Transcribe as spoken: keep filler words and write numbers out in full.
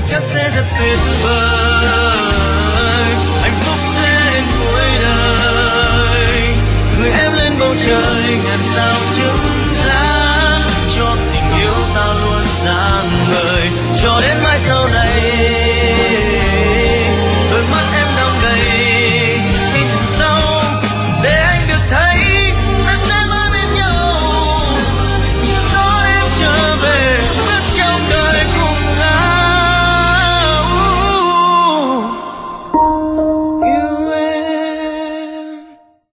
chắc sẽ rất tuyệt vời. Hạnh phúc sẽ đến cuối đời, gửi em lên bầu trời ngàn sao chứng giáng cho tình yêu ta luôn sáng ngời cho đến mai sau.